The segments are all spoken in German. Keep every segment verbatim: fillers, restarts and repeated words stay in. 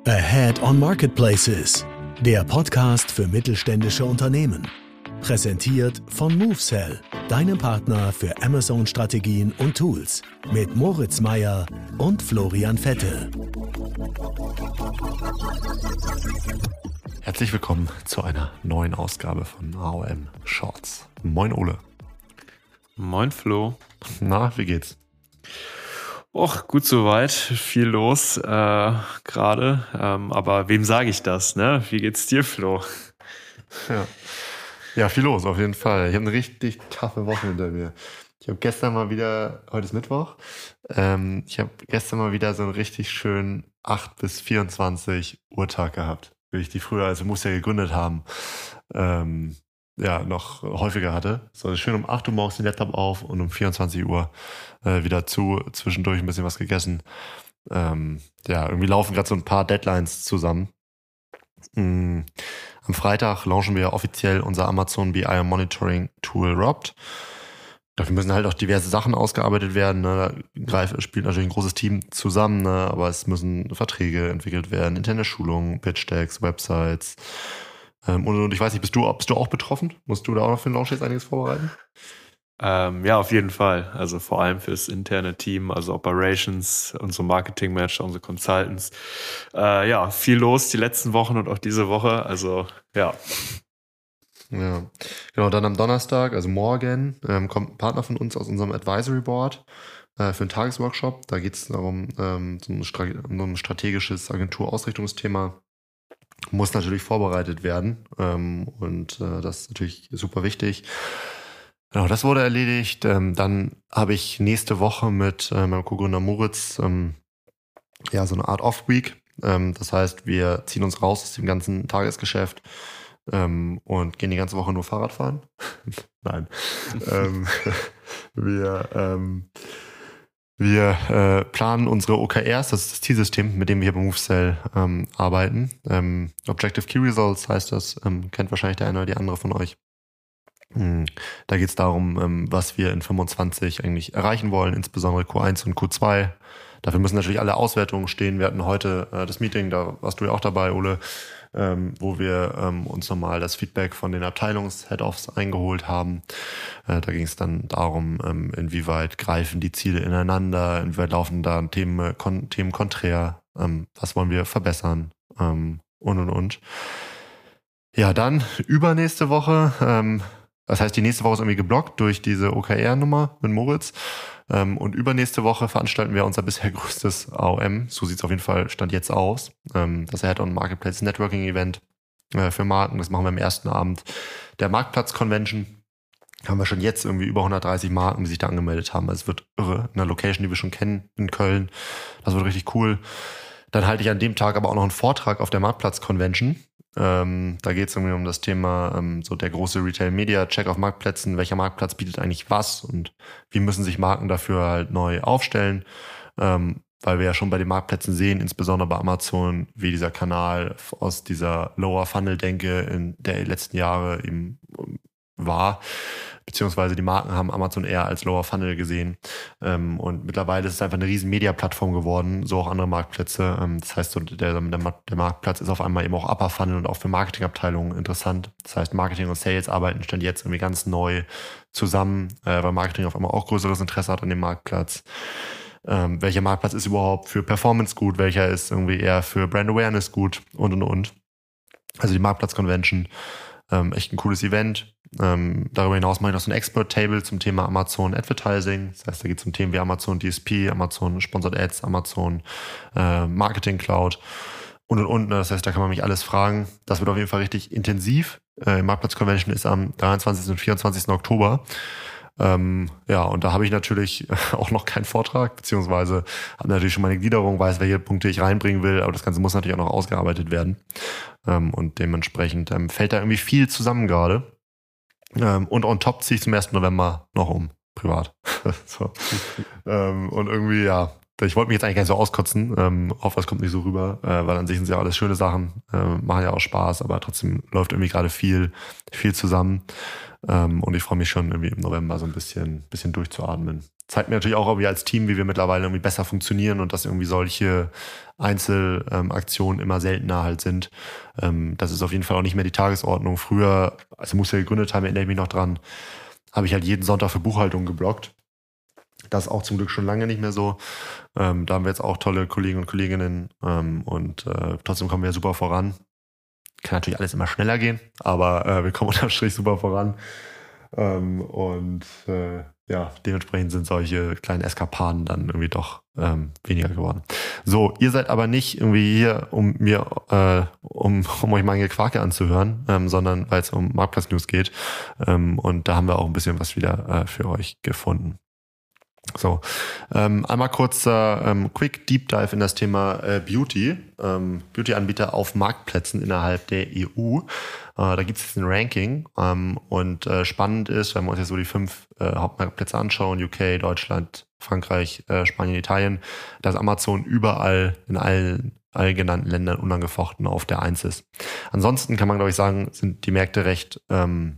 Ahead on Marketplaces, der Podcast für mittelständische Unternehmen. Präsentiert von MoveSell, deinem Partner für Amazon-Strategien und Tools. Mit Moritz Meyer und Florian Vettel. Herzlich willkommen zu einer neuen Ausgabe von A O M Shorts. Moin Ole. Moin Flo. Na, wie geht's? Och, gut soweit. Viel los äh, gerade. Ähm, aber wem sage ich das, ne? Wie geht's dir, Flo? Ja. ja, viel los auf jeden Fall. Ich habe eine richtig taffe Woche hinter mir. Ich habe gestern mal wieder, heute ist Mittwoch, ähm, ich habe gestern mal wieder so einen richtig schönen acht bis vierundzwanzig Uhr Tag gehabt, wie ich die früher, als wir Muss ja gegründet haben, ähm, ja, noch häufiger hatte. So schön um acht Uhr morgens den Laptop auf und um vierundzwanzig Uhr äh, wieder zu, zwischendurch ein bisschen was gegessen. Ähm, ja, irgendwie laufen gerade so ein paar Deadlines zusammen. Mhm. Am Freitag launchen wir offiziell unser Amazon B I Monitoring Tool Robt. Dafür müssen halt auch diverse Sachen ausgearbeitet werden. Ne? Da spielt natürlich ein großes Team zusammen, ne? Aber es müssen Verträge entwickelt werden, interne Schulungen, Pitch-Decks, Websites. Ähm, und, und ich weiß nicht, bist du, bist du auch betroffen? Musst du da auch noch für den Launch jetzt einiges vorbereiten? Ähm, ja, auf jeden Fall. Also vor allem fürs interne Team, also Operations, unsere Marketing-Manager, unsere Consultants. Äh, ja, viel los die letzten Wochen und auch diese Woche. Also ja. Ja, genau, dann am Donnerstag, also morgen, ähm, kommt ein Partner von uns aus unserem Advisory Board äh, für einen Tagesworkshop. Da geht es darum, ähm, so ein, Stra- um ein strategisches Agenturausrichtungsthema muss natürlich vorbereitet werden ähm, und äh, das ist natürlich super wichtig. Genau, das wurde erledigt. Ähm, dann habe ich nächste Woche mit äh, meinem Co-Gründer Moritz ähm, ja so eine Art Off-Week. Ähm, das heißt, wir ziehen uns raus aus dem ganzen Tagesgeschäft Ähm, und gehen die ganze Woche nur Fahrrad fahren. Nein. ähm, wir ähm, wir äh, planen unsere O K Rs, das ist das Zielsystem, mit dem wir hier bei MoveSell ähm, arbeiten. Ähm, Objective Key Results heißt das, ähm, kennt wahrscheinlich der eine oder die andere von euch. Mhm. Da geht es darum, ähm, was wir in fünfundzwanzig eigentlich erreichen wollen, insbesondere Q eins und Q zwei. Dafür müssen natürlich alle Auswertungen stehen. Wir hatten heute äh, das Meeting, da warst du ja auch dabei, Ole, ähm, wo wir ähm, uns nochmal das Feedback von den Abteilungs-Head-Offs eingeholt haben. Äh, da ging es dann darum, ähm, inwieweit greifen die Ziele ineinander, inwieweit laufen da Themen, kon- Themen konträr, ähm, was wollen wir verbessern ähm, und und und. Ja, dann übernächste Woche, ähm, das heißt, die nächste Woche ist irgendwie geblockt durch diese O K R-Nummer mit Moritz. Ähm, und übernächste Woche veranstalten wir unser bisher größtes A O M. So sieht es auf jeden Fall Stand jetzt aus. Ähm, das Ahead on Marketplace Networking Event äh, für Marken. Das machen wir am ersten Abend der Marktplatz-Convention. Haben wir schon jetzt irgendwie über hundertdreißig Marken, die sich da angemeldet haben. Also es wird irre. In einer Location, die wir schon kennen, in Köln. Das wird richtig cool. Dann halte ich an dem Tag aber auch noch einen Vortrag auf der Marktplatz-Convention. Ähm, da geht es irgendwie um das Thema, ähm, so der große Retail-Media-Check auf Marktplätzen. Welcher Marktplatz bietet eigentlich was und wie müssen sich Marken dafür halt neu aufstellen? Ähm, weil wir ja schon bei den Marktplätzen sehen, insbesondere bei Amazon, wie dieser Kanal aus dieser Lower-Funnel-Denke in der letzten Jahre eben war. Beziehungsweise die Marken haben Amazon eher als Lower Funnel gesehen. Ähm, und mittlerweile ist es einfach eine riesen Media-Plattform geworden, so auch andere Marktplätze. Ähm, das heißt, so der, der, der Marktplatz ist auf einmal eben auch Upper Funnel und auch für Marketingabteilungen interessant. Das heißt, Marketing und Sales arbeiten stand jetzt irgendwie ganz neu zusammen, äh, weil Marketing auf einmal auch größeres Interesse hat an dem Marktplatz. Ähm, welcher Marktplatz ist überhaupt für Performance gut? Welcher ist irgendwie eher für Brand Awareness gut? Und, und, und. Also die Marktplatz-Convention, ähm, echt ein cooles Event. Ähm, darüber hinaus mache ich noch so ein Expert-Table zum Thema Amazon Advertising. Das heißt, da geht es um Themen wie Amazon D S P, Amazon Sponsored Ads, Amazon äh, Marketing Cloud und und und. Das heißt, da kann man mich alles fragen. Das wird auf jeden Fall richtig intensiv. Äh, Marktplatz-Convention ist am dreiundzwanzigsten und vierundzwanzigsten Oktober. Ähm, ja, und da habe ich natürlich auch noch keinen Vortrag, beziehungsweise habe natürlich schon meine Gliederung, weiß, welche Punkte ich reinbringen will, aber das Ganze muss natürlich auch noch ausgearbeitet werden. Ähm, und dementsprechend ähm, fällt da irgendwie viel zusammen gerade. Ähm, und on top ziehe ich zum ersten November noch um, privat. so. ähm, und irgendwie, ja, ich wollte mich jetzt eigentlich gar nicht so auskotzen, ähm, hoffe, es kommt nicht so rüber, äh, weil an sich sind es ja alles schöne Sachen, äh, machen ja auch Spaß, aber trotzdem läuft irgendwie gerade viel, viel zusammen. Ähm, und ich freue mich schon irgendwie im November so ein bisschen, bisschen durchzuatmen, zeigt mir natürlich auch irgendwie als Team, wie wir mittlerweile irgendwie besser funktionieren und dass irgendwie solche Einzelaktionen ähm, immer seltener halt sind. Ähm, das ist auf jeden Fall auch nicht mehr die Tagesordnung. Früher, als wir Movesale gegründet haben, erinnere ich mich noch dran, habe ich halt jeden Sonntag für Buchhaltung geblockt. Das ist auch zum Glück schon lange nicht mehr so. Ähm, da haben wir jetzt auch tolle Kollegen und Kolleginnen ähm, und äh, trotzdem kommen wir super voran. Kann natürlich alles immer schneller gehen, aber äh, wir kommen unterm Strich super voran. Ähm, und äh, ja, dementsprechend sind solche kleinen Eskapaden dann irgendwie doch ähm, weniger geworden. So, ihr seid aber nicht irgendwie hier, um mir, äh, um, um euch mein Gequake anzuhören, ähm, sondern weil es um Marktplatz-News geht. Ähm, und da haben wir auch ein bisschen was wieder äh, für euch gefunden. So, ähm, einmal kurzer ähm, Quick Deep Dive in das Thema äh, Beauty. Ähm, Beauty-Anbieter auf Marktplätzen innerhalb der E U. Äh, da gibt es jetzt ein Ranking ähm, und äh, spannend ist, wenn wir uns jetzt so die fünf äh, Hauptmarktplätze anschauen, U K, Deutschland, Frankreich, äh, Spanien, Italien, dass Amazon überall in allen allen genannten Ländern unangefochten auf der Eins ist. Ansonsten kann man, glaube ich, sagen, sind die Märkte recht ähm,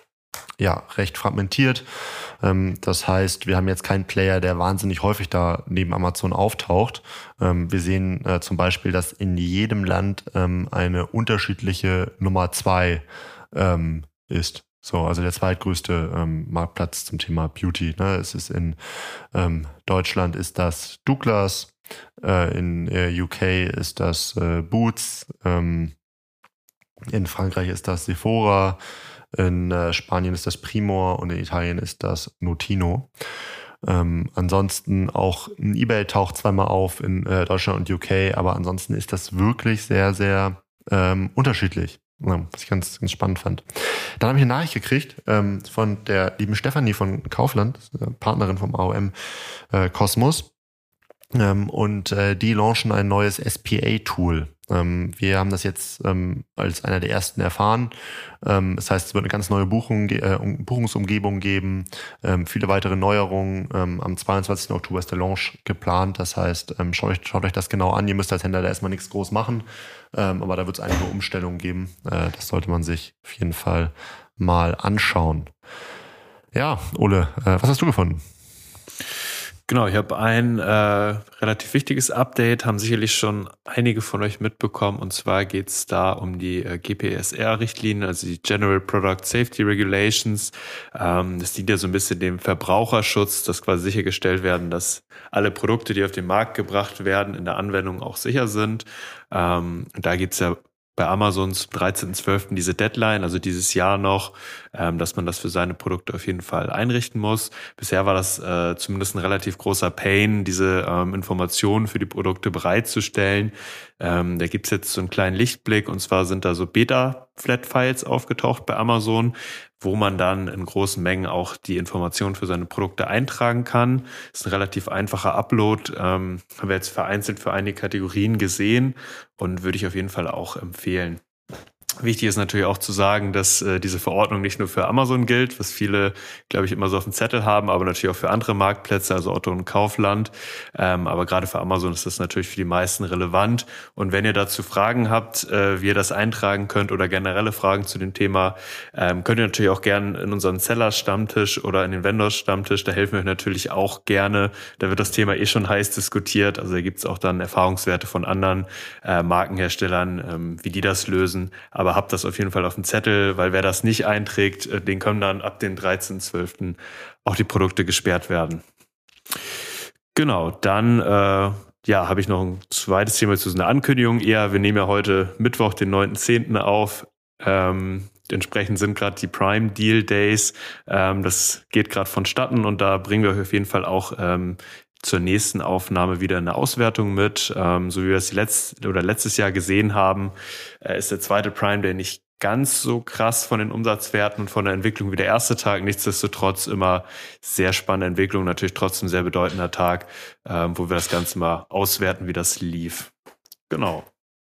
ja, recht fragmentiert. Ähm, das heißt, wir haben jetzt keinen Player, der wahnsinnig häufig da neben Amazon auftaucht. Ähm, wir sehen äh, zum Beispiel, dass in jedem Land ähm, eine unterschiedliche Nummer zwei ähm, ist. So, also der zweitgrößte ähm, Marktplatz zum Thema Beauty. Ne? Es ist in ähm, Deutschland ist das Douglas, äh, in äh, U K ist das äh, Boots, ähm, in Frankreich ist das Sephora, in äh, Spanien ist das Primor und in Italien ist das Notino. Ähm, ansonsten auch ein eBay taucht zweimal auf in äh, Deutschland und U K, aber ansonsten ist das wirklich sehr, sehr ähm, unterschiedlich. Ja, was ich ganz, ganz spannend fand. Dann habe ich eine Nachricht gekriegt ähm, von der lieben Stefanie von Kaufland, äh, Partnerin vom A O M äh, Kosmos. Ähm, und äh, die launchen ein neues S P A-Tool. Ähm, wir haben das jetzt ähm, als einer der ersten erfahren. Ähm, das heißt, es wird eine ganz neue Buchung, äh, Buchungsumgebung geben, ähm, viele weitere Neuerungen. Ähm, am zweiundzwanzigsten Oktober ist der Launch geplant. Das heißt, ähm, schaut, euch, schaut euch das genau an. Ihr müsst als Händler da erstmal nichts groß machen, ähm, aber da wird es einige Umstellungen geben. Äh, das sollte man sich auf jeden Fall mal anschauen. Ja, Ole, äh, was hast du gefunden? Genau, ich habe ein äh, relativ wichtiges Update, haben sicherlich schon einige von euch mitbekommen, und zwar geht es da um die äh, G P S R-Richtlinien, also die General Product Safety Regulations. Ähm, das dient ja so ein bisschen dem Verbraucherschutz, dass quasi sichergestellt werden, dass alle Produkte, die auf den Markt gebracht werden, in der Anwendung auch sicher sind. Ähm, da geht es ja bei Amazon zum dreizehnten zwölften diese Deadline, also dieses Jahr noch, ähm, dass man das für seine Produkte auf jeden Fall einrichten muss. Bisher war das äh, zumindest ein relativ großer Pain, diese ähm, Informationen für die Produkte bereitzustellen. Ähm, da gibt's jetzt so einen kleinen Lichtblick, und zwar sind da so Beta-Flat-Files aufgetaucht bei Amazon, wo man dann in großen Mengen auch die Informationen für seine Produkte eintragen kann. Das ist ein relativ einfacher Upload. Ähm, haben wir jetzt vereinzelt für einige Kategorien gesehen und würde ich auf jeden Fall auch empfehlen. Wichtig ist natürlich auch zu sagen, dass äh, diese Verordnung nicht nur für Amazon gilt, was viele, glaube ich, immer so auf dem Zettel haben, aber natürlich auch für andere Marktplätze, also Otto und Kaufland. Ähm, aber gerade für Amazon ist das natürlich für die meisten relevant. Und wenn ihr dazu Fragen habt, äh, wie ihr das eintragen könnt oder generelle Fragen zu dem Thema, ähm, könnt ihr natürlich auch gerne in unseren Seller-Stammtisch oder in den Vendors-Stammtisch, da helfen wir euch natürlich auch gerne. Da wird das Thema eh schon heiß diskutiert. Also da gibt es auch dann Erfahrungswerte von anderen äh, Markenherstellern, ähm, wie die das lösen. Aber habt das auf jeden Fall auf dem Zettel, weil wer das nicht einträgt, den können dann ab den dreizehnten zwölften auch die Produkte gesperrt werden. Genau, dann äh, ja, habe ich noch ein zweites Thema zu so einer Ankündigung. Eher, wir nehmen ja heute Mittwoch, den neunten zehnten auf. Ähm, entsprechend sind gerade die Prime Deal Days. Ähm, das geht gerade vonstatten, und da bringen wir euch auf jeden Fall auch ähm, zur nächsten Aufnahme wieder eine Auswertung mit. Ähm, so wie wir es letzt, oder letztes Jahr gesehen haben, äh, ist der zweite Prime Day nicht ganz so krass von den Umsatzwerten und von der Entwicklung wie der erste Tag. Nichtsdestotrotz immer sehr spannende Entwicklung, natürlich trotzdem sehr bedeutender Tag, ähm, wo wir das Ganze mal auswerten, wie das lief. Genau.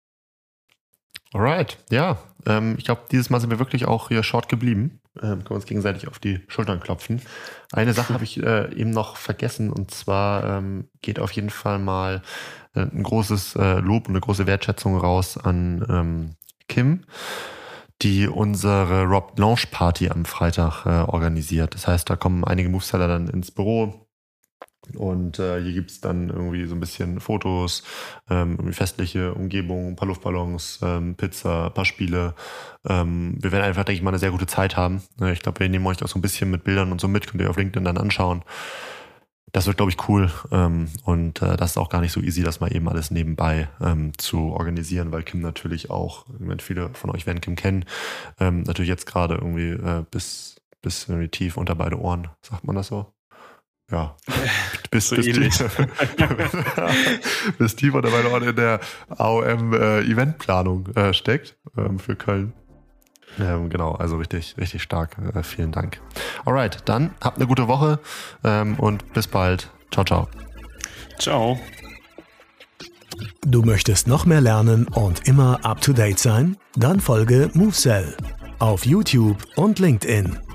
Alright, ja. Ähm, ich glaube, dieses Mal sind wir wirklich auch hier short geblieben. Ähm, können uns gegenseitig auf die Schultern klopfen. Eine Sache habe ich äh, eben noch vergessen, und zwar ähm, geht auf jeden Fall mal äh, ein großes äh, Lob und eine große Wertschätzung raus an ähm, Kim, die unsere Rob Blanche Party am Freitag äh, organisiert. Das heißt, da kommen einige Moveseller dann ins Büro, Und äh, hier gibt es dann irgendwie so ein bisschen Fotos, ähm, irgendwie festliche Umgebung, ein paar Luftballons, ähm, Pizza, ein paar Spiele. Ähm, wir werden einfach, denke ich mal, eine sehr gute Zeit haben. Ich glaube, wir nehmen euch auch so ein bisschen mit Bildern und so mit, könnt ihr auf LinkedIn dann anschauen. Das wird, glaube ich, cool. Ähm, und äh, das ist auch gar nicht so easy, das mal eben alles nebenbei ähm, zu organisieren, weil Kim natürlich auch, ich meine, viele von euch werden Kim kennen, ähm, natürlich jetzt gerade irgendwie äh, bis, bis irgendwie tief unter beide Ohren, sagt man das so? Ja, bis, so bis, ähnlich. tief, bis tief unter beide Ohren in der A O M-Eventplanung äh, äh, steckt ähm, für Köln. Ähm, genau, also richtig, richtig stark. Äh, vielen Dank. Alright, dann habt eine gute Woche ähm, und bis bald. Ciao, ciao. Ciao. Du möchtest noch mehr lernen und immer up to date sein? Dann folge MoveSell auf YouTube und LinkedIn.